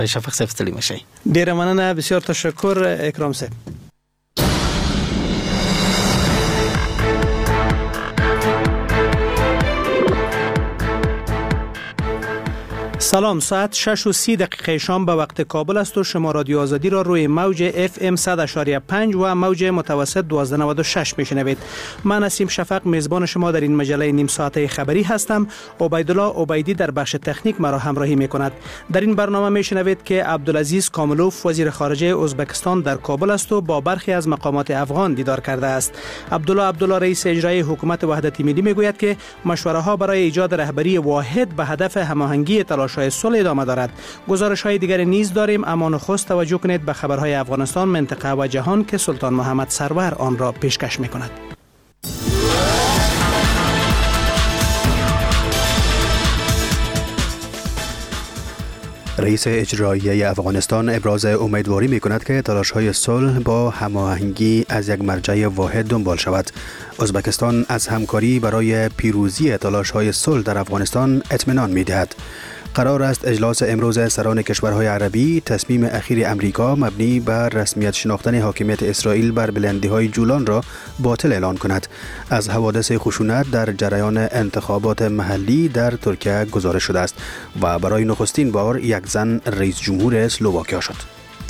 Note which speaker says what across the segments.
Speaker 1: شفق صاحب ستړي مشئ.
Speaker 2: ډیره مننه، بسیار تشکر اکرام صاحب. سلام، ساعت 6:30 شام به وقت کابل است و شما رادیو آزادی را روی موج FM 100.5 و موج متوسط 1296 میشنوید. من نسیم شفق میزبان شما در این مجله نیم ساعته خبری هستم. عبیدالله عبیدی در بخش تکنیک مرا همراهی میکند. در این برنامه میشنوید که عبدالعزیز کاملوف وزیر خارجه ازبکستان در کابل است و با برخی از مقامات افغان دیدار کرده است. عبدالله رئیس اجرایی حکومت وحدت ملی میگوید که مشوره ها برای ایجاد رهبری واحد به هدف هماهنگی تلاش‌های صلح ادامه دارد. گزارش‌های دیگر نیز داریم، اما نخست توجه کنید به خبرهای افغانستان، منطقه و جهان که سلطان محمد سرور آن را پیشکش می‌کند.
Speaker 3: رئیس اجرایی افغانستان ابراز امیدواری می‌کند که تلاش‌های صلح با هماهنگی از یک مرجع واحد دنبال شود. ازبکستان از همکاری برای پیروزی تلاش‌های صلح در افغانستان اطمینان می‌دهد. قرار است اجلاس امروز سران کشورهای عربی تصمیم اخیر امریکا مبنی بر رسمیت شناختن حاکمیت اسرائیل بر بلندی‌های جولان را باطل اعلان کند. از حوادث خشونت در جریان انتخابات محلی در ترکیه گزارش شده است و برای نخستین بار یک زن رئیس جمهور اسلواکیا شد.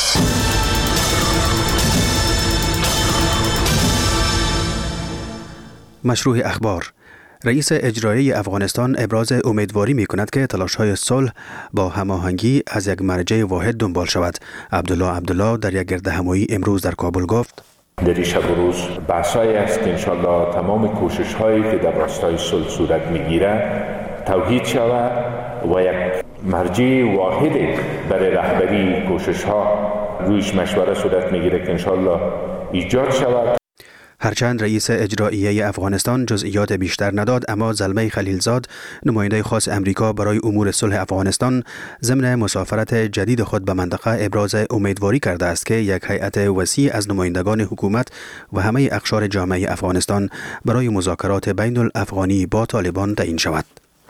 Speaker 3: مشروع اخبار. رئیس اجرایی افغانستان ابراز امیدواری می کند که تلاش‌های صلح با هماهنگی از یک مرجع واحد دنبال شود. عبدالله در یک گردهمایی امروز در کابل گفت:
Speaker 4: در این شب و روز بحثایی است که انشالله تمام کوشش‌هایی که در راستای صلح صورت می‌گیرد توحید شود و یک مرجع واحد برای رهبری کوشش‌ها رویش مشوره صورت می‌گیرد که انشالله ایجاد شود.
Speaker 3: هرچند رئیس اجرایی افغانستان جزئیات بیشتر نداد، اما زلمه خلیلزاد نماینده خاص امریکا برای امور صلح افغانستان ضمن مسافرت جدید خود به منطقه ابراز امیدواری کرده است که یک هیئت وسیع از نمایندگان حکومت و همه اقشار جامعه افغانستان برای مذاکرات بین الافغانی با طالبان تعیین شود.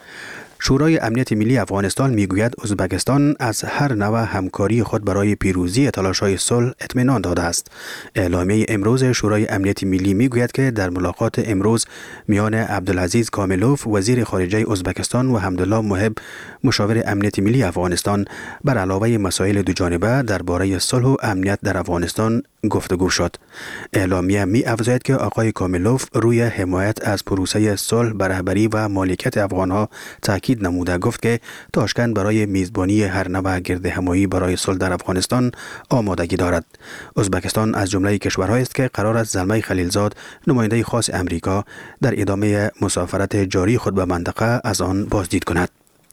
Speaker 3: شورای امنیت ملی افغانستان میگوید ازبکستان از هر نوع همکاری خود برای پیروزی تلاش‌های صلح اطمینان داده است. اعلامیه امروز شورای امنیت ملی میگوید که در ملاقات امروز میان عبدالعزیز کاملوف وزیر خارجه ازبکستان و حمدالله محب مشاور امنیت ملی افغانستان بر علاوه مسائل دوجانبه درباره صلح و امنیت در افغانستان گفتگو شد. اعلامیه می افزاید که آقای کاملوف روی حمایت از پروسه صلح بر رهبری و مالکیت افغانها تاکید نموده گفت که تاشکند برای میزبانی هر نوع گردهمایی برای صلح در افغانستان آمادگی دارد. ازبکستان از جمله کشورهایی است که قرار است زلمه خلیلزاد نماینده خاص امریکا در ادامه مسافرت جاری خود به منطقه از آن بازدید کند.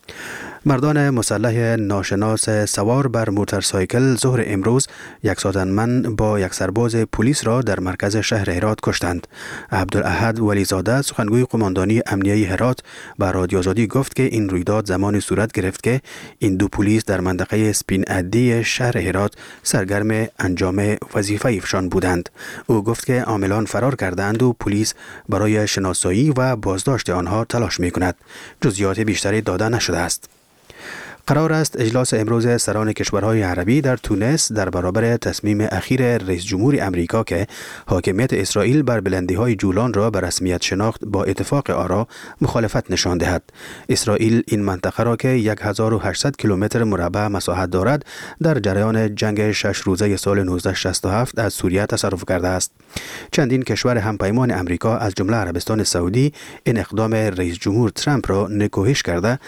Speaker 3: مردان مسلح ناشناس سوار بر موتورسایکل ظهر امروز یک سازندمند با یک سرباز پلیس را در مرکز شهر هرات کشتند. عبدالاحد ولیزاده سخنگوی قماندانی امنیه هرات به رادیو آزادی گفت که این رویداد زمانی صورت گرفت که این دو پلیس در منطقه سپین عدی شهر هرات سرگرم انجام وظیفه ایشان بودند. او گفت که عاملان فرار کردند و پلیس برای شناسایی و بازداشت آنها تلاش می‌کند. جزئیات بیشتری داده نشده است. قرار است اجلاس امروز سران کشورهای عربی در تونس در برابر تصمیم اخیر رئیس جمهور امریکا که حاکمیت اسرائیل بر بلندی‌های جولان را به رسمیت شناخت با اتفاق آرا مخالفت نشان دهد. اسرائیل این منطقه را که 1800 کیلومتر مربع مساحت دارد در جریان جنگ 6 روزه سال 1967 از سوریه تصرف کرده است. چندین کشور همپیمان امریکا از جمله عربستان سعودی این اقدام رئیس جمهور ترامپ را نکوهش کرده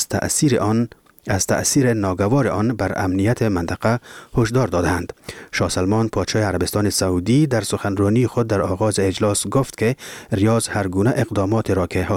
Speaker 3: از تأثیر ناگوار آن بر امنیت منطقه هشدار دادند. شاه سلمان پادشاه عربستان سعودی در سخنرانی خود در آغاز اجلاس گفت که ریاض هر گونه اقداماتی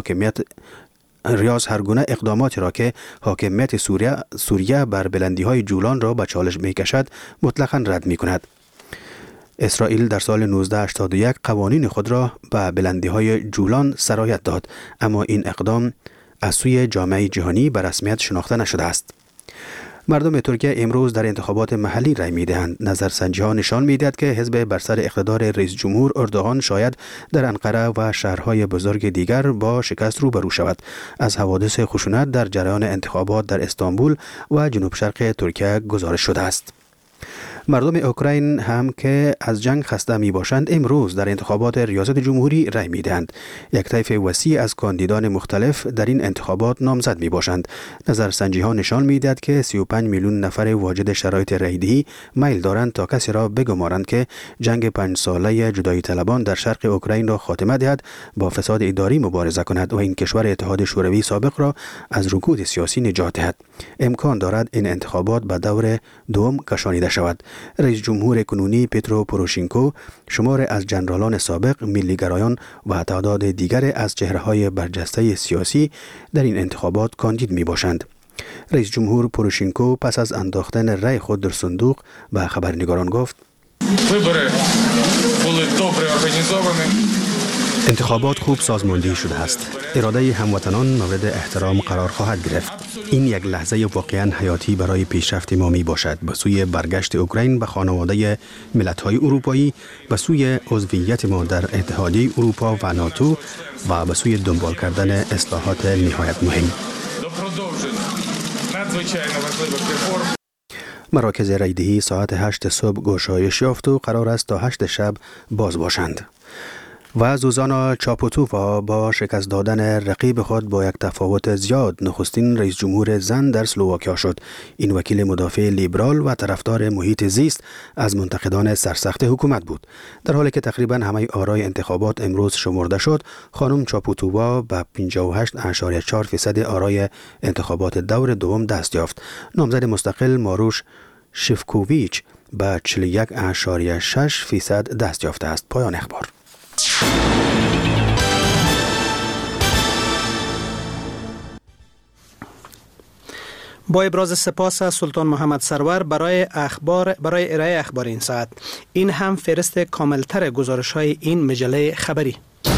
Speaker 3: را که حاکمیت سوریه بر بلندی‌های جولان را به چالش می‌کشد مطلقاً رد می‌کند. اسرائیل در سال 1981 قوانین خود را به بلندی‌های جولان سرایت داد، اما این اقدام از سوی جامعه جهانی به رسمیت شناخته نشده است. مردم ترکیه امروز در انتخابات محلی رای می‌دهند. نظرسنجی‌ها نشان می‌دهد که حزب بر سر اقتدار رئیس جمهور اردوغان شاید در انقره و شهرهای بزرگ دیگر با شکست روبرو شود. از حوادث خشونت در جریان انتخابات در استانبول و جنوب شرق ترکیه گزارش شده است. مردم اوکراین هم که از جنگ خسته می باشند امروز در انتخابات ریاست جمهوری رای می دهند. یک طیف وسیع از کاندیدان مختلف در این انتخابات نامزد می باشند. نظرسنجی ها نشان می دهد که 35 میلیون نفر واجد شرایط رایدهی میل دارند تا کسی را بگمارند که جنگ 5 ساله جدایی طلبان در شرق اوکراین را خاتمه دهد، با فساد اداری مبارزه کند و این کشور اتحاد شوروی سابق را از رکود سیاسی نجات دهد. امکان دارد این انتخابات به دور دوم کشانیده شود. رئیس جمهور کنونی پترو پوروشینکو شمار از جنرالان سابق، ملیگرایان و تعداد دیگر از چهره‌های برجسته سیاسی در این انتخابات کاندید می باشند. رئیس جمهور پوروشینکو پس از انداختن رای خود در صندوق به خبرنگاران گفت: انتخابات خوب سازماندهی شده است. اراده هموطنان مورد احترام قرار خواهد گرفت. این یک لحظه واقعاً حیاتی برای پیشرفت ما می باشد به سوی برگشت اوکراین به خانواده ملت‌های اروپایی، به سوی عضویت ما در اتحادیه اروپا و ناتو و به سوی دنبال کردن اصلاحات نهایت مهم. مراکز رایدهی ساعت 8 صبح گشایش یافت و قرار است تا 8 شب باز باشند. و زوزانا چاپوتووا با شکست دادن رقیب خود با یک تفاوت زیاد نخستین رئیس جمهور زن در اسلواکیا شد. این وکیل مدافع لیبرال و طرفدار محیط زیست از منتقدان سرسخت حکومت بود. در حالی که تقریبا همه آرای انتخابات امروز شمرده شد، خانم چاپوتووا به 58.4% آرای انتخابات دور دوم دست یافت. نامزد مستقل ماروش شفکوویچ به 41.6% دست یافته است. پایان اخبار.
Speaker 2: با ابراز سپاس از سلطان محمد سرور برای ارائه اخبار این ساعت. این هم فهرست کاملتر گزارش‌های این مجله خبری.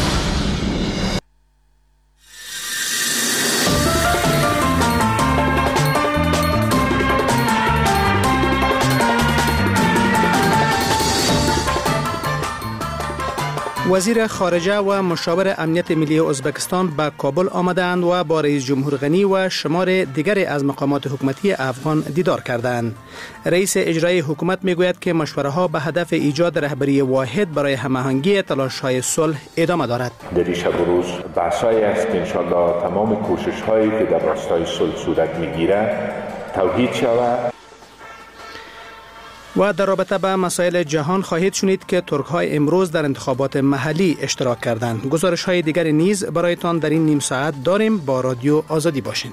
Speaker 2: وزیر خارجه و مشاور امنیت ملی ازبکستان به کابل آمدند و با رئیس جمهور غنی و شمار دیگری از مقامات حکومتی افغان دیدار کردند. رئیس اجرایی حکومت میگوید که مشوره‌ها به هدف ایجاد رهبری واحد برای هماهنگی تلاش‌های صلح ادامه دارد.
Speaker 4: در این شب و روز بحث‌هایی است که انشالله تمام کوشش‌هایی که در راستای صلح صورت می‌گیرد توحید شود.
Speaker 2: و در رابطه به مسائل جهان خواهید شنید که ترک‌های امروز در انتخابات محلی اشتراک کردند. گزارش‌های دیگر نیز برایتان در این نیم ساعت داریم. با رادیو آزادی باشین.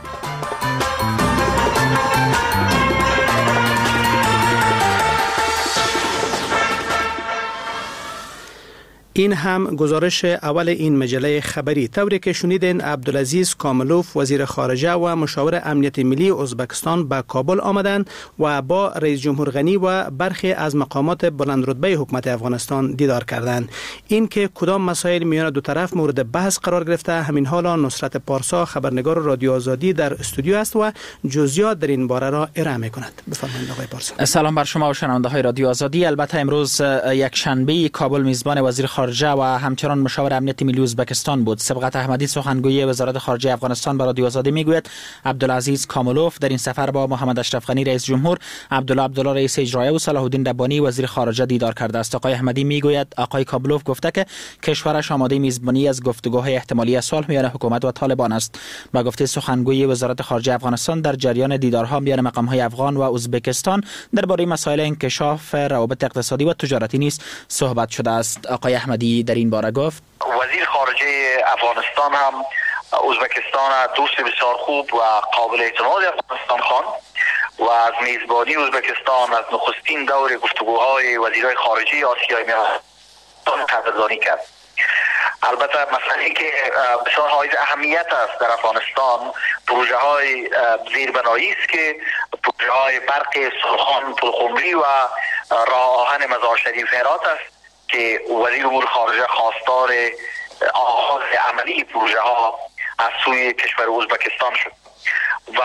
Speaker 2: این هم گزارش اول این مجله خبری. طوری که شنیدین، عبدالعزیز کاملوف وزیر خارجه و مشاور امنیت ملی ازبکستان به کابل آمدند و با رئیس جمهور غنی و برخی از مقامات بلند رتبه حکومت افغانستان دیدار کردند. این که کدام مسائل میان دو طرف مورد بحث قرار گرفته، همین حالا نصرت پارسا خبرنگار رادیو آزادی در استودیو است و جزئیات در این باره را ارائه می‌کند. بفرمایید آقای پارسا.
Speaker 1: سلام بر شما و شنونده‌های رادیو آزادی. البته امروز یک شنبه کابل میزبان وزیر خارجه و همچنان مشاور امنیت ملی ازبکستان بود. سبقت احمدی سخنگوی وزارت خارجه افغانستان به رادیو آزادی میگوید عبدالعزیز کاملوف در این سفر با محمد اشرف غنی رئیس جمهور، عبدالله رئیس اجرایی و صلاح الدین ربانی وزیر خارجه دیدار کرده است. آقای احمدی میگوید آقای کاملوف گفته که کشورش آماده میزبانی از گفتگوهای احتمالی صلح میان حکومت و طالبان است. با گفته سخنگوی وزارت خارجه افغانستان، در جریان دیدارها میان مقام‌های افغان و ازبکستان درباره مسائل انکشاف روابط اقتصادی و تجارتی نیز صحبت شده است. آقای احمدی در این باره گفت
Speaker 5: وزیر خارجه افغانستان هم ازبکستان دوست بسیار خوب و قابل اعتماد افغانستان خواند و از میزبانی ازبکستان از نخستین دور گفتگوهای وزیرای خارجه آسیای میانه قدردانی کرد. البته مسئله که بسیار حائز اهمیت است در افغانستان پروژه های زیربنایی است که پروژه های برق سرخان پلخمری و راه آهن مزار شریف هرات است که وزیر امور خارجه خواستار آغاز عملی پروژه ها از سوی کشور ازبکستان شد و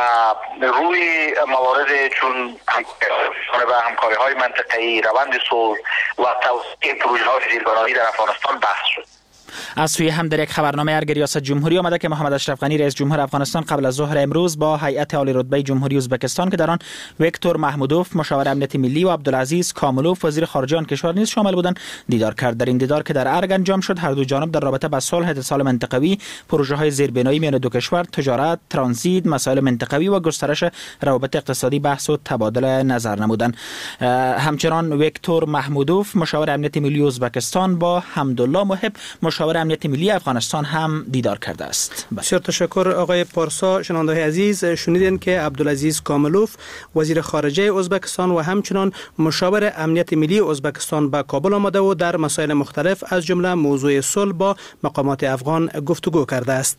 Speaker 5: روی موارد چون همکاری‌های منطقه‌ای، روند صلح و توسعه پروژه‌های زیربنایی در افغانستان بحث شد.
Speaker 1: از سوی هم در یک خبرنامه ارگ ریاست جمهوری آمده که محمد اشرف غنی رئیس جمهور افغانستان قبل از ظهر امروز با هیئت عالی رتبه جمهوری ازبکستان که در آن ویکتور محمودوف مشاور امنیت ملی و عبدالعزیز کاملوف وزیر خارجه آن کشور نیز شامل بودند دیدار کرد. در این دیدار که در ارگ انجام شد، هر دو جانب در رابطه با صلح، اتصال منطقوی، پروژه‌های زیربنایی میان دو کشور، تجارت، ترانزیت، مسائل منطقوی و گسترش روابط اقتصادی بحث و تبادل نظر نمودند. همچنان ویکتور محمودوف مشاور امنیت ملی ازبکستان با حمدالله محب مشاور امنیت ملی افغانستان هم دیدار کرده است.
Speaker 2: بسیار تشکر آقای پارسا. شنونده‌های عزیز، شنیدین که عبدالعزیز کاملوف وزیر خارجه ازبکستان و همچنان مشاور امنیت ملی ازبکستان به کابل آمده و در مسائل مختلف از جمله موضوع صلح با مقامات افغان گفتگو کرده است.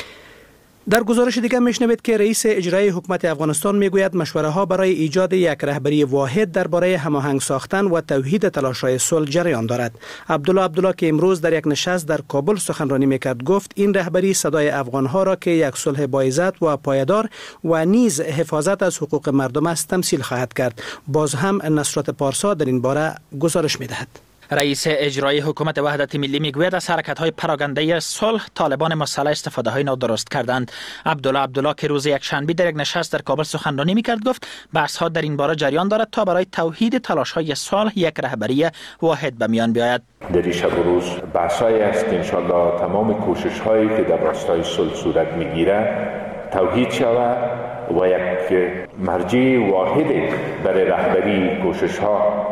Speaker 2: در گزارش دیگر میشنوید که رئیس اجرایی حکومت افغانستان میگوید مشوره ها برای ایجاد یک رهبری واحد درباره هماهنگ ساختن و توحید تلاش‌های صلح جریان دارد. عبدالله که امروز در یک نشست در کابل سخنرانی میکرد گفت این رهبری صدای افغانها را که یک صلح باعزت و پایدار و نیز حفاظت از حقوق مردم است تمثیل خواهد کرد. باز هم نصرت پارسا در این باره گزارش میدهد.
Speaker 1: رئیس اجرایی حکومت وحدت ملی میگوید از حرکت‌های پراگنده صلح طالبان مسئله استفاده‌های نادرست کردند. عبدالله که روز یکشنبه در یک نشست در کابل سخنرانی میکرد گفت بحث‌ها در این باره جریان دارد تا برای توحید تلاش‌های صلح یک رهبری واحد به میان بیاید.
Speaker 4: در این شب و روز بحث‌هایی است که انشالله تمام کوشش‌هایی که در راستای صلح صورت میگیره توحید شود و یک مرجع واحد برای رهبری کوشش‌ها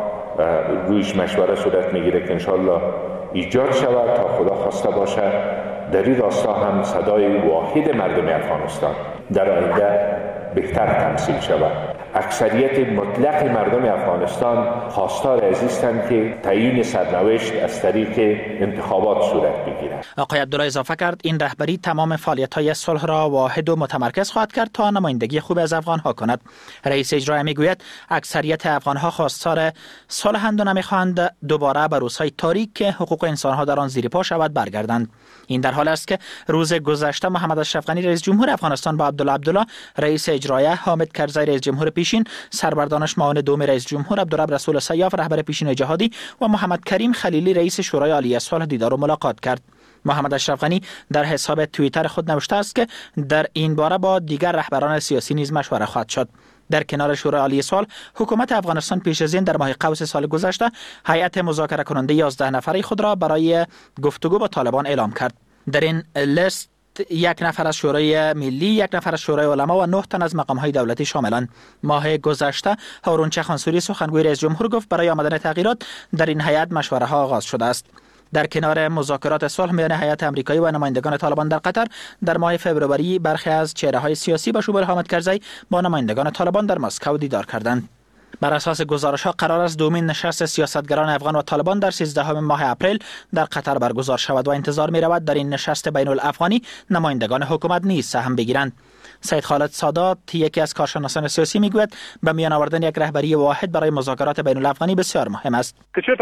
Speaker 4: رویش مشوره صورت میگیره که انشالله ایجاد شود تا خدا خواسته باشه در این راستا هم صدای واحد مردم افغانستان در آینده بهتر تمثیل شود. اکثریت مطلق مردم افغانستان خواستار از هستند که تعیین سرنوشت از طریق انتخابات صورت بگیرد.
Speaker 1: آقای عبدالله اضافه کرد این رهبری تمام فعالیت‌های صلح را واحد و متمرکز خواهد کرد تا نمایندگی خوب از افغان‌ها کند. رئیس اجرایی میگوید اکثریت افغان‌ها خواستار صلح‌اند و نمی‌خواهند دوباره به روزهای تاریک که حقوق انسان‌ها در آن زیر پا شود برگردند. این در حال است که روز گذشته محمد اشرف غنی رئیس جمهور افغانستان با عبدالله رئیس اجرایی، حامد کرزی رئیس جمهور پیشین، سرور دانش معاون دوم رئیس جمهور، عبدالرب رسول سیاف رهبر پیشین جهادی و محمد کریم خلیلی رئیس شورای عالی صلح دیدار و ملاقات کرد. محمد اشرف غنی در حساب توییتر خود نوشته است که در این باره با دیگر رهبران سیاسی نیز مشوره خواهد شد. در کنار شورای عالی صلح، حکومت افغانستان پیش از این در ماه قوس سال گذشته هیئت مذاکره کننده 11 نفره خود را برای گفتگو با طالبان اعلام کرد. در این لیست 1 نفر از شورای ملی، 1 نفر از شورای علما و 9 تن از مقام‌های دولتی شاملند. ماه گذشته هارون چخانسوری سخنگوی رئیس جمهور گفت برای آمدن تغییرات در این هیئت مشوره ها آغاز شده است. در کنار مذاکرات صلح میان هیئت آمریکایی و نمایندگان طالبان در قطر، در ماه فوریه برخی از چهره‌های سیاسی با شمول حامد کرزی با نمایندگان طالبان در مسکو دیدار کردند. بر اساس گزارش‌ها قرار است دومین نشست سیاستگران افغان و طالبان در 13 ماه اپریل در قطر برگزار شود و انتظار می‌رود در این نشست بین‌الافغانی نمایندگان حکومت نیز سهم بگیرند. سید خالد سادات یکی از کارشناسان سیاسی میگوید به میان آوردن یک رهبری واحد برای مذاکرات بین‌الافغانی بسیار مهم است.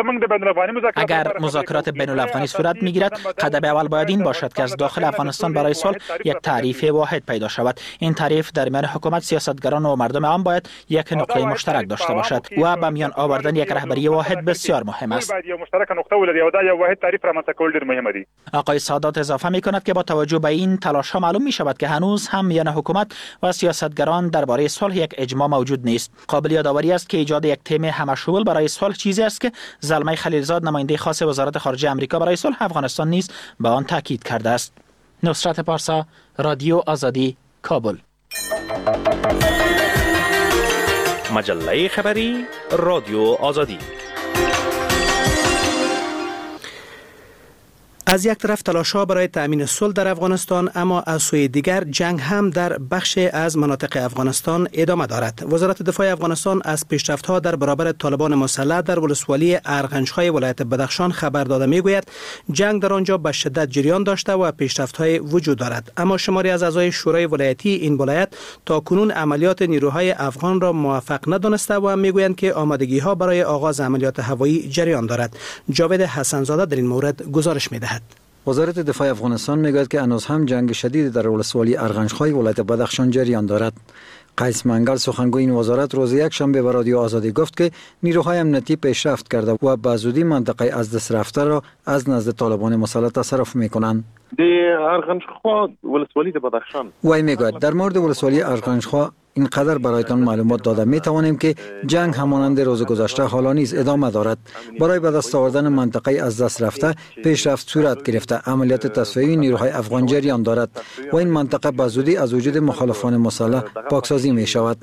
Speaker 1: اگر مذاکرات بین‌الافغانی صورت میگیرد، قدم اول باید این باشد که از داخل افغانستان برای صلح یک تعریف واحد پیدا شود. این تعریف در میان حکومت، سیاستگران و مردم عام باید یک نقطه مشترک داشته باشد و به میان آوردن یک رهبری واحد بسیار مهم است. آقای سادات اضافه می‌کند که با توجه به این تلاش‌ها معلوم می‌شود که هنوز هم میان حکومت و سیاستگران درباره صلح یک اجماع موجود نیست. قابل یادآوری است که ایجاد یک تیم همشمول برای صلح چیزی است که زلمه خلیلزاد نماینده خاص وزارت خارجه آمریکا برای صلح افغانستان نیز به آن تاکید کرده است. نصرت پارسا، رادیو آزادی، کابل.
Speaker 6: مجله خبری رادیو آزادی.
Speaker 2: از یک طرف تلاش‌ها برای تأمین صلح در افغانستان، اما از سوی دیگر جنگ هم در بخش از مناطق افغانستان ادامه دارد. وزارت دفاع افغانستان از پیشرفت‌ها در برابر طالبان مسلح در ولسوالی ارغنج‌های ولایت بدخشان خبر داده می‌گوید جنگ در آنجا به شدت جریان داشته و پیشرفت‌های وجود دارد، اما شماری از اعضای شورای ولایتی این ولایت تاکنون عملیات نیروهای افغان را موفق ندانسته و می‌گویند که آمادگی‌ها برای آغاز عملیات هوایی جریان دارد. جاوید حسن‌زاده در این مورد گزارش می‌دهد.
Speaker 7: وزارت دفاع افغانستان میگوید که هنوز هم جنگ شدید در ولسوالی ارغنجخای ولایت بدخشان جریان دارد. قیس منگل سخنگوی این وزارت روز یک شنبه به رادیو آزادی گفت که نیروهای امنیتی پیشرفت کرده و به زودی منطقه از دست رفته را از نزد طالبان مسلح تصرف میکنند.
Speaker 8: ارغنجخا ولسوالی بدخشان
Speaker 7: وی میگوید در مورد ولسوالی ارغنجخا اینقدر برایتان معلومات داده می توانیم که جنگ همانند روز گذشته حالا نیز ادامه دارد. برای به دست آوردن منطقه از دست رفته پیشرفت صورت گرفته، عملیات تصفیه‌ای نیروهای افغان جریان دارد و این منطقه به زودی از وجود مخالفان مسلح پاکسازی می شود.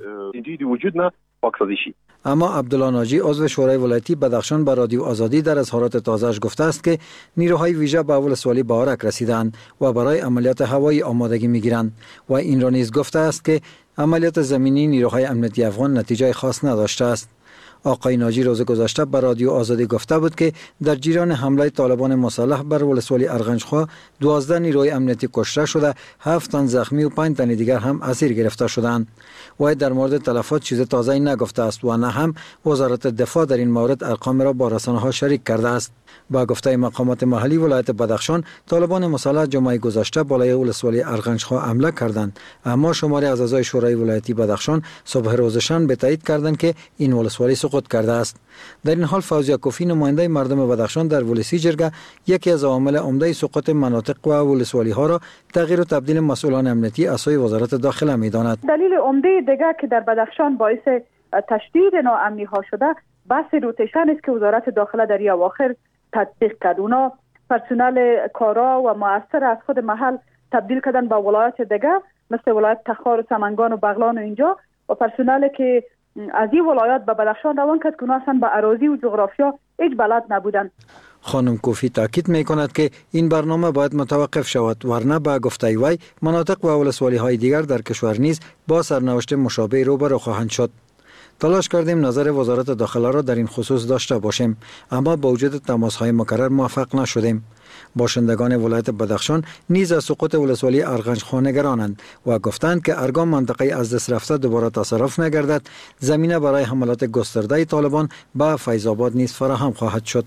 Speaker 7: اما عبدالله ناجی عضو شورای ولایتی بدخشان به رادیو آزادی در اظهارات تازه‌اش گفته است که نیروهای ویژه به ولسوالی بارک رسیدند و برای عملیات هوایی آمادگی می‌گیرند و این را نیز گفته است که عملیات زمینی نیروهای امنیتی افغان نتیجه خاص نداشته است. آقای ناجی روز گذشته به رادیو آزادی گفته بود که در جریان حمله طالبان مسلح بر ولسوالی ارغنجخا 12 نیروی امنیتی کشته شده، 7 تن زخمی و 5 تن دیگر هم اسیر گرفته شدند. و در مورد تلفات چیز تازه‌ای نگفته است و نه هم وزارت دفاع در این مورد ارقام را با رسانه‌ها شریک کرده است. با گفته مقامات محلی ولایت بدخشان، طالبان مسلح جمعه گذشته بالای ولسوالی ارغنجخا حمله کردند، اما شماری از اعضای شورای ولایتی بدخشان صبح روز شنبه تایید کردند که این ولسوالی سقوط کرده است. در این حال فوزیه کوفی نماینده مردم بدخشان در ولسی جرگه یکی از عوامل عمده سقوط مناطق و ولسوالی ها را تغییر و تبدیل مسئولان امنیتی از سوی وزارت داخله می‌داند.
Speaker 9: دلیل عمده دیگر که در بدخشان باعث تشدید ناامنی ها شده بحث روتیشن است که وزارت داخله در این اواخر تطبیق کرد. اونا پرسنل کارا و مؤثر از خود محل تبدیل کردن به ولایت دیگر مثل ولایت تخار و سمنگان و بغلان و اینجا، و پرسنل که از این ولایات به بدخشان روان کرد که اونا اصلا به اراضی و جغرافیا هیچ بلد نبودن.
Speaker 7: خانم کوفی تاکید می کند که این برنامه باید متوقف شود، ورنه به گفته وی مناطق و ولسوالی های دیگر در کشور نیز با سرنوشت مشابه روبرو خواهند شد. تلاش کردیم نظر وزارت داخله را در این خصوص داشته باشیم، اما با وجود تماس‌های مکرر موفق نشدیم. باشندگان ولایت بدخشان نیز از سقوط ولسوالی ارغنجخا نگرانند و گفتند که هرگاه منطقه از دست رفته دوباره تصرف نگردد، زمینه برای حملات گسترده طالبان به فیض آباد نیز فراهم خواهد شد.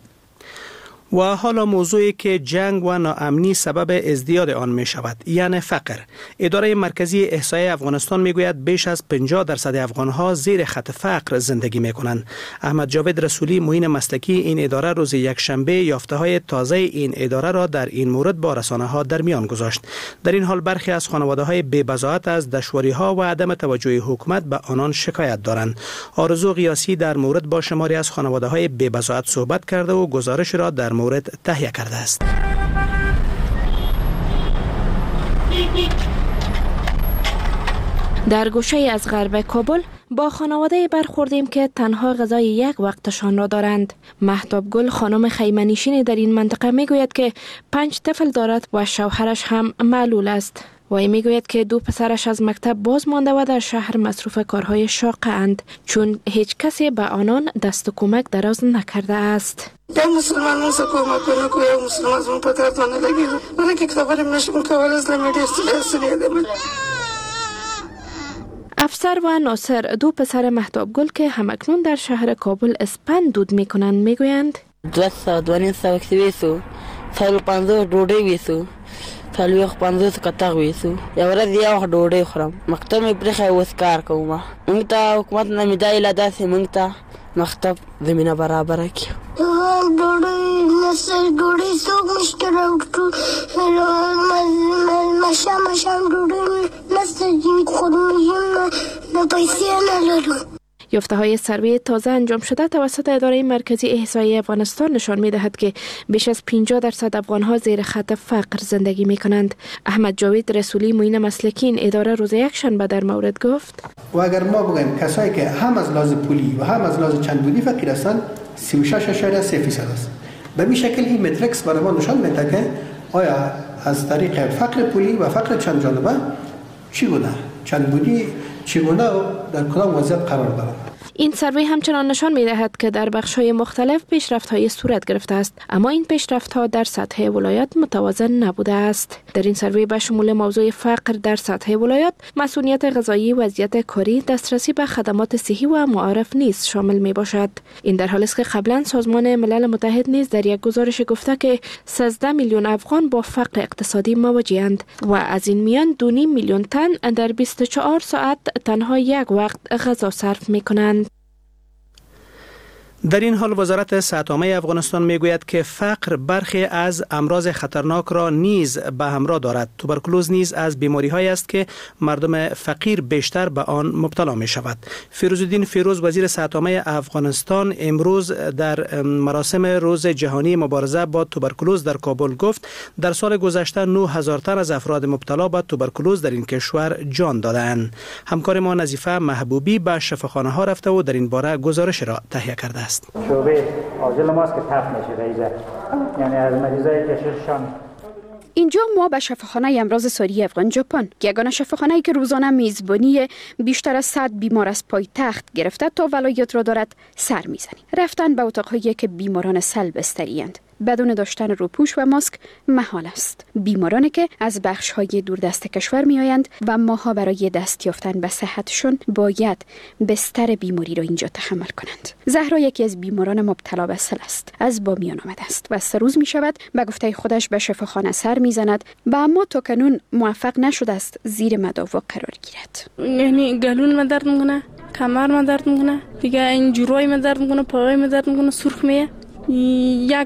Speaker 2: و حالا موضوعی که جنگ و ناامنی سبب ازدیاد آن می شود، یعنی فقر. اداره مرکزی احصایه افغانستان می گوید بیش از 50% افغانها زیر خط فقر زندگی می کنند. احمد جاوید رسولی معین مسلکی این اداره روز یک شنبه یافته های تازه این اداره را در این مورد با رسانه ها در میان گذاشت. در این حال برخی از خانواده های بی بضاعت از دشواری ها و عدم توجه حکومت به آنان شکایت دارند. آرزو قیاسی در مورد با شماری از خانواده های بی بضاعت صحبت کرده و گزارش را در مورد تهیه کرده است.
Speaker 10: در گوشه از غرب کابل با خانواده برخوردیم که تنها غذای یک وقتشان را دارند. مهتاب گل خانم خیمه‌نشین در این منطقه میگوید که 5 طفل دارد و شوهرش هم معلول است. وی میگوید که 2 پسرش از مکتب باز مانده و در شهر مصروف کارهای شاقه اند، چون هیچ کسی به آنان دست و کمک دراز نکرده است.
Speaker 11: یا مسلمانان سه کمک کنه که یا مسلمان از اون پتر تانه لگیده من که خبرم نشم که اول اسلامی دیستریده من.
Speaker 10: افسر و ناصر 2 پسر مهتاب گل که همکنون در شهر کابل اسپند دود میکنند میگویند
Speaker 12: 200 ویسو سال 50 ډوډۍ ویسو سال 50 کتاغ ویسو یو ورځ یو ډوډۍ خورم مکتب مې پرې اوس کار کوم موږ ته حکومت نه مدای لا داسې موږ ته مکتب زمينه برابر کړي
Speaker 11: ډوډۍ نسل ډوډۍ څوک مشته راوړو مشام ډوډۍ نسل خودمون نه پیسې نه لرو.
Speaker 10: یافته های سروی تازه انجام شده توسط اداره مرکزی احصایه افغانستان نشان می دهد که بیش از 50% افغان ها زیر خط فقر زندگی می کنند. احمد جاوید رسولی معین مسلکی این اداره روز یک شنبه در مورد گفت
Speaker 13: و اگر ما بگیم کسایی که هم از لحاظ پولی و هم از لحاظ چند بودی فقیر هستند 36.3% است. به این شکل این متریکس برای ما نشان میده که آیا از طریق فقر پولی و فقر چند جانبه چگونه چند بودی چگونه در کدام وضعیت قرار دارند.
Speaker 10: این سروی همچنان نشان می‌دهد که در بخش‌های مختلف پیشرفت‌های صورت گرفته است، اما این پیشرفت‌ها در سطح ولایت متوازن نبوده است. در این سروی به شمول موضوع فقر در سطح ولایت، مسئولیت غذایی، وضعیت کاری، دسترسی به خدمات صحی و معارف نیز شامل میباشد. این در حالی است که قبلا سازمان ملل متحد نیز در یک گزارش گفته که 13 میلیون افغان با فقر اقتصادی مواجه‌اند و از این میان 2.5 میلیون تن در 24 ساعت تنها یک وقت غذا صرف می‌کنند.
Speaker 2: در این حال وزارت صحت عامه افغانستان میگوید که فقر برخی از امراض خطرناک را نیز به همراه دارد. توبرکولوز نیز از بیماری‌هایی است که مردم فقیر بیشتر به آن مبتلا می شود. فیروزالدین فیروز وزیر صحت عامه افغانستان امروز در مراسم روز جهانی مبارزه با توبرکولوز در کابل گفت در سال گذشته 9000 تن از افراد مبتلا به توبرکولوز در این کشور جان دادند. همکار ما نظیفه محبوبی به شفاخانه‌ها رفته و در این باره گزارش را تهیه کرده است.
Speaker 14: شعبه عاجل ماست که تف نشه رئیزه، یعنی از مریضای کشششان.
Speaker 15: اینجا ما به شفاخانه امراض ساری افغان ژاپن، یگانه شفاخانه‌ای که روزانه میزبانی بیشتر از 100 بیمار از پایتخت گرفته تا ولایت را دارد سر میزنیم. رفتن به اتاق‌هایی که بیماران سل بستری‌اند بدون داشتن روپوش و ماسک محال است. بیمارانی که از بخش‌های دوردست کشور میآیند و ماها برای دست یافتن به صحتشون باید بستر بیماری را اینجا تحمل کنند. زهرا یکی از بیماران مبتلا به سل است. از بامیان آمده است و 3 روز میشود به گفته خودش به شفاخانه سر میزند و اما تا کنون موفق نشده است زیر مداوا قرار گیرد.
Speaker 16: یعنی گلون من درد میکنه، کمر من درد میکنه، دیگه این جورای من درد میکنه، پاهای من درد میکنه، سرخ میه. یک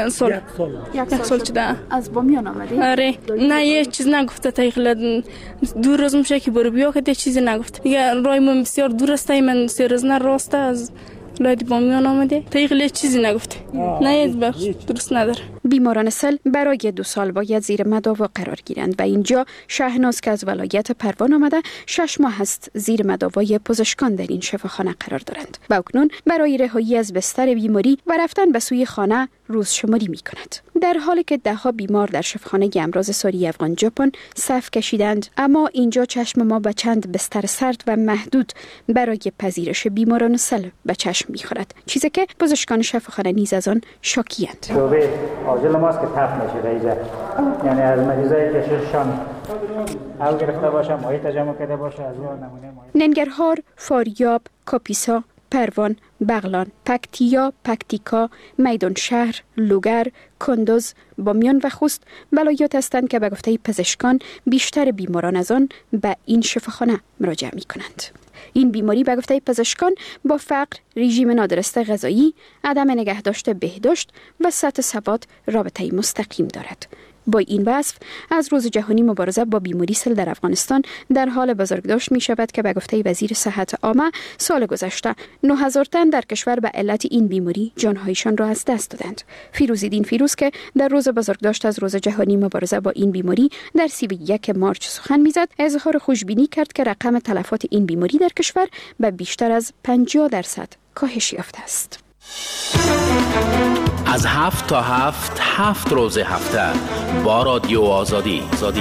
Speaker 16: سال چه
Speaker 15: از بامیان آمدی؟
Speaker 16: آره نه یه چیز نگفته تقریبا 2 روز میشه که برو بیا که چیزی نگفت. دیگه رای من بسیار دور است، من 3 روز راسته از لاد بامیان آمده تقریبا چیزی نگفته. نه یه بخش درست نداره.
Speaker 15: بیماران سل برای 2 سال باید زیر مداوا قرار گیرند و اینجا شهناز که از ولایت پروان آمده 6 ماه است زیر مداوای پزشکان در این شفاخانه قرار دارند و اکنون برای رهایی از بستر بیماری و رفتن به سوی خانه روزشماری می کند. در حالی که 10 بیمار در شفاخانه امراض ساری افغان ژاپن صف کشیدند، اما اینجا چشم ما به چند بستر سرد و محدود برای پذیرش بیماران سل به چشم می خورد، چیزی که پزشکان شفاخانه نیز از آن شاکی‌اند.
Speaker 14: شعبه عاجل ماست که تف نشه رئیزه، یعنی از مریضای کشششان او گرفته باشه، ماهی تجمع کرده باشه، از اون نمونه
Speaker 15: ننگرهار، فاریاب، کاپیسا، پروان، بغلان، پکتیا، پکتیکا، میدان شهر، لوگر، کندوز، بامیان و خوست ولایات هستند که به گفته پزشکان بیشتر بیماران از آن به این شفاخانه مراجعه می کنند. این بیماری به گفته پزشکان با فقر، رژیم نادرست غذایی، عدم نگهداشت بهداشت و سطح سواد رابطه مستقیم دارد. با این وصف از روز جهانی مبارزه با بیماری سل در افغانستان در حال بزرگداشت می شود که به گفته وزیر صحت عامه سال گذشته 9000 تن در کشور به علت این بیماری جانهایشان را از دست دادند. فیروزالدین فیروز که در روز بزرگداشت از روز جهانی مبارزه با این بیماری در 31 مارچ سخن میزد، اظهار خوشبینی کرد که رقم تلفات این بیماری در کشور به بیشتر از 50% کاهش یافته است.
Speaker 6: از 7 تا 7 روز هفته با رادیو آزادی.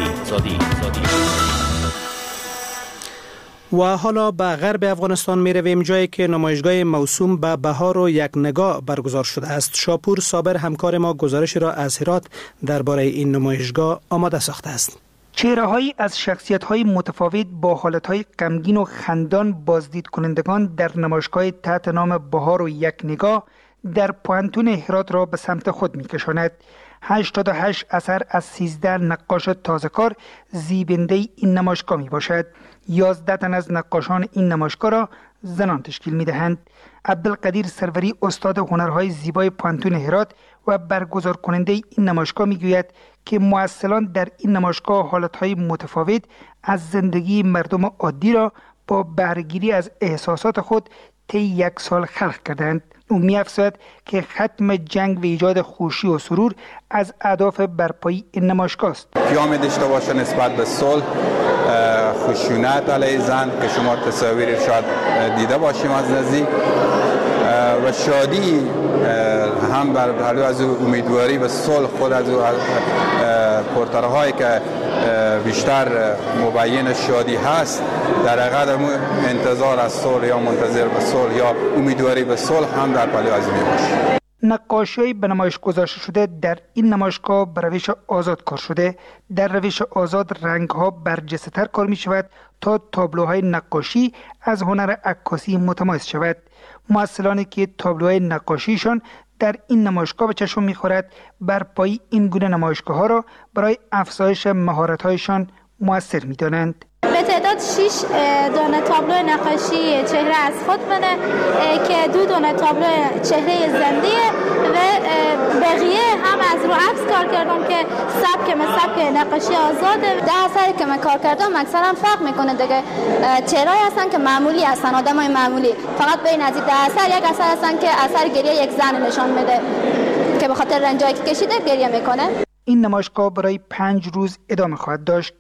Speaker 2: و حالا به غرب افغانستان می رویم، جایی که نمایشگاه موسوم به بهار و یک نگاه برگزار شده است. شاپور صابر همکار ما گزارش را از هرات درباره این نمایشگاه آماده ساخته است.
Speaker 17: چهره‌هایی از شخصیت‌های متفاوت با حالت‌های غمگین و خندان بازدید کنندگان در نمایشگاه تحت نام بهار و یک نگاه در پوانتون هرات را به سمت خود می‌کشاند. 88 اثر از 13 نقاش تازه‌کار زیبنده این نمایشگاه میباشد. 11 تن از نقاشان این نمایشگاه را زنان تشکیل میدهند. عبدالقدیر سروری استاد هنرهای زیبای پوانتون هرات و برگزار کننده این نمایشگاه میگوید که ممثلان در این نمایشگاه حالتهای متفاوت از زندگی مردم عادی را با بهره‌گیری از احساسات خود طی 1 سال خلق کردند. او می‌افزاید که ختم جنگ و ایجاد خوشی و سرور از اهداف برپایی این نمایشگاه است.
Speaker 18: پیام داشته باشه نسبت به صلح، خشونت علیه زن که شما تصاویر شاید دیده باشیم از نزدیک، و شادی هم بر پهلو از امیدواری به صلح خود از پرترهایی که بیشتر مبین شادی هست، در حقیقت انتظار از صلح یا منتظر به صلح یا امیدواری به صلح هم در پلی آزمی باشه.
Speaker 17: نقاشی به نمایش گذاشته شده در این نمایشگاه به روش آزاد کار شده. در روش آزاد رنگ ها برجسته تر کار می شود تا تابلوهای نقاشی از هنر عکاسی متمایز شود. ممثلانی که تابلوهای نقاشیشان در این نمایشگاه به چشم می‌خورد، بر پای این گونه نمایشگاه ها را برای افزایش مهارت‌هایشان مؤثر می‌دانند.
Speaker 19: به تعداد 6 دونه تابلو نقاشی چهره از خود منه که 2 دونه تابلو چهره زنده و بقیه هم از رو عکس کار کردم که سبک نقاشی آزاده. در اثری که من کار کردم اکثرا فرق میکنه دیگه، چهره‌ای هستن که معمولی هستن، آدمای معمولی، فقط به این نظیر در اثر یک اثر هستن که اثر گریه یک زن نشان میده که به خاطر رنجایی که کشیده گریه میکنه.
Speaker 17: این نمایشگاه برای 5 روز ادامه خواهد داشت.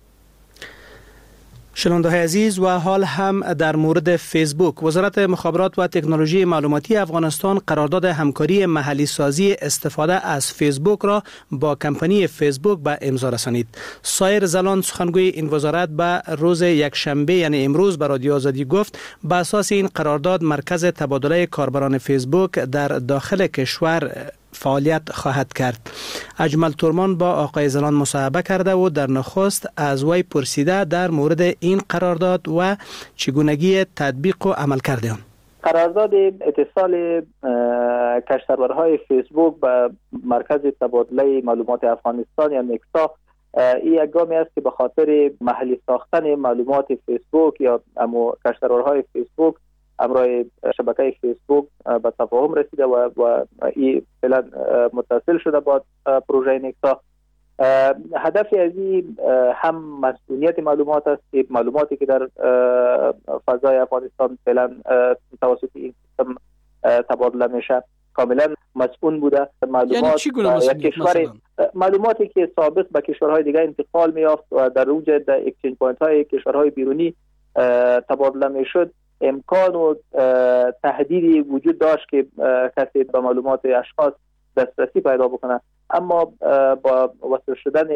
Speaker 2: شنونده‌های عزیز، و حال هم در مورد فیسبوک، وزارت مخابرات و تکنولوژی معلوماتی افغانستان قرارداد همکاری محلی سازی استفاده از فیسبوک را با کمپانی فیسبوک به امضا رسانید. سایر زلان، سخنگوی این وزارت، به روز یکشنبه یعنی امروز به رادیو آزادی گفت به اساس این قرارداد مرکز تبادله کاربران فیسبوک در داخل کشور فعالیت خواهد کرد. اجمل تورمان با آقای زلان مصاحبه کرده و در نخست از وی پرسیده در مورد این قرارداد و چگونگی تطبیق و عمل کرده آن.
Speaker 20: قرارداد اتصال کشتربرهای فیسبوک به مرکز تبادله معلومات افغانستان یا نکسا این یک گامی است که به خاطر محلی ساختن معلومات فیسبوک یا کشتربرهای فیسبوک همراه شبکه فیسبوک به تفاهم رسیده و این فعلا متصل شده با پروژه نکسا. هدف از این هم مسئولیت معلومات است که معلوماتی که در فضای افغانستان فعلا توسط این سیستم تبادله میشه کاملا مسئول بوده. معلومات یک کشور، معلوماتی که سابق به کشورهای دیگه انتقال می‌یافت و در اوج اکسچنج پوینت های کشورهای بیرونی تبادله میشد، امکان و تهدیدی وجود داشت که کسی به معلومات اشخاص دسترسی پیدا بکنه. اما با وصل شدن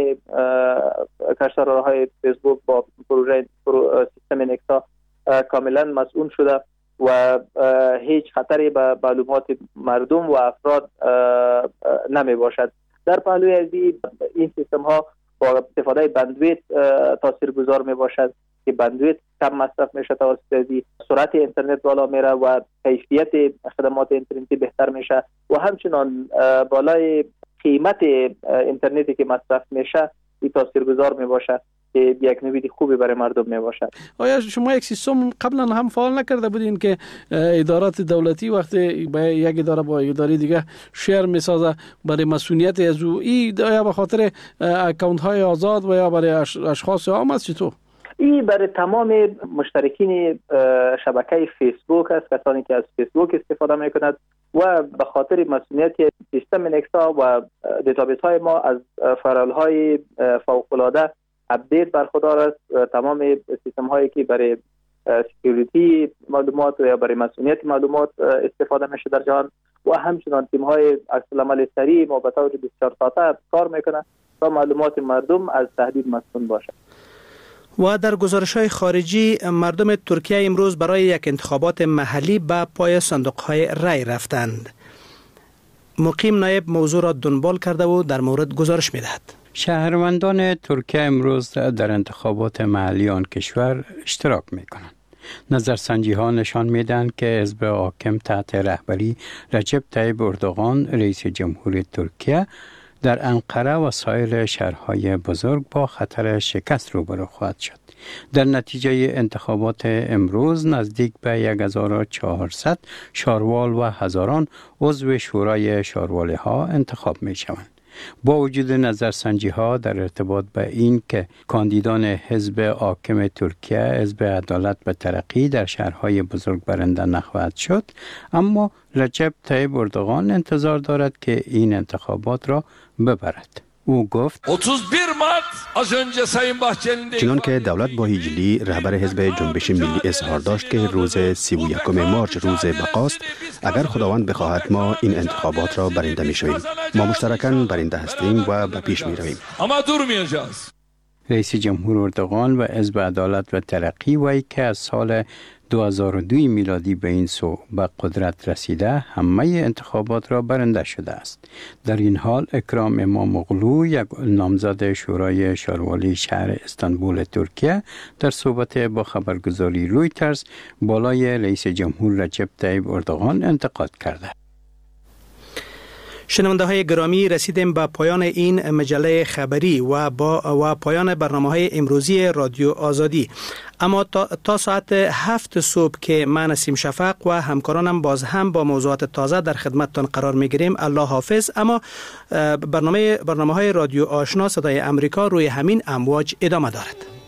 Speaker 20: کشتزارهای فیسبوک با پروژه سیستم نکسا کاملا مسئول شده و هیچ خطری به معلومات مردم و افراد نمی باشد. در پهلوی از این سیستم ها با استفاده بندویت تاثیرگذار می باشد که بندویت کم مصرف میشه، توسط سرعت اینترنت بالا میره و کیفیت خدمات اینترنتی بهتر میشه و همچنان بالای قیمت اینترنتی که مصرف میشه این تاثیرگذار میباشه که یک نوید خوبی برای مردم میباشه.
Speaker 21: آیا شما یک سیستم قبلا هم فعال نکرده بودین که ادارات دولتی وقتی به یک اداره با اداره دیگه شیر میسازه برای مسئولیت از او، یا به خاطر اکانت های آزاد و یا برای اشخاص عام است؟ چطور؟
Speaker 20: این برای تمام مشترکین شبکه فیسبوک است، کسانی که از فیسبوک استفاده میکنند و به خاطر مسئولیت سیستم نکسا و دیتابیس های ما از فرایل های فوق العاده اپدیت برخوردار است. تمام سیستم هایی که برای سکیوریتی معلومات و یا برای مسئولیت معلومات استفاده میشه در جهان و همچنان تیم های عکس‌العمل سریع ما به طور 24 ساعته کار میکنه تا معلومات مردم از تهدید مسئول باشه.
Speaker 2: و در گزارش‌های خارجی، مردم ترکیه امروز برای یک انتخابات محلی به پای صندوق‌های رای رفتند. مقیم نایب موضوع را دنبال کرده و در مورد گزارش می‌دهد.
Speaker 22: شهروندان ترکیه امروز در انتخابات محلی آن کشور اشتراک می‌کنند. نظرسنجی‌ها نشان می‌دهند که حزب حاکم تحت رهبری رجب طیب اردوغان رئیس جمهور ترکیه در انقره و سایر شهرهای بزرگ با خطر شکست روبرو خواهد شد. در نتیجه انتخابات امروز نزدیک به 1400 شاروال و هزاران عضو شورای شاروالی ها انتخاب می شوند. با وجود نظرسنجی ها در ارتباط به این که کاندیدان حزب حاکم ترکیه، حزب عدالت و ترقی در شهرهای بزرگ برنده نخواهد شد، اما رجب طیب اردوغان انتظار دارد که این انتخابات را ببرد. او گفت
Speaker 23: 31 مارت از önce Sayın Bahçeli'nin
Speaker 3: چنان که دولت باهیجلی رهبر حزب جنبش ملی اظهار داشت که روز 31 مارچ روز بقاست، اگر خداوند بخواهد ما این انتخابات را برنده می‌شویم. ما مشترکاً برنده هستیم و به پیش می‌رویم.
Speaker 23: Ama durmayacağız.
Speaker 22: رئیس جمهور اردوغان و حزب عدالت و ترقی وی که از سال 2002 میلادی به این سو به قدرت رسیده همه انتخابات را برنده شده است. در این حال اکرام اماموغلو، یک نامزد شورای شاروالی شهر استانبول ترکیه، در صحبت با خبرگزاری رویترز بالای رئیس جمهور رجب طیب اردوغان انتقاد کرده.
Speaker 2: شنونده های گرامی، رسیدیم به پایان این مجله خبری و پایان برنامه‌های امروزی رادیو آزادی. اما تا ساعت 7 صبح که من نسیم شفق و همکارانم باز هم با موضوعات تازه در خدمتتان قرار میگیریم. الله حافظ. اما برنامه‌های رادیو آشنا صدای امریکا روی همین امواج ادامه دارد.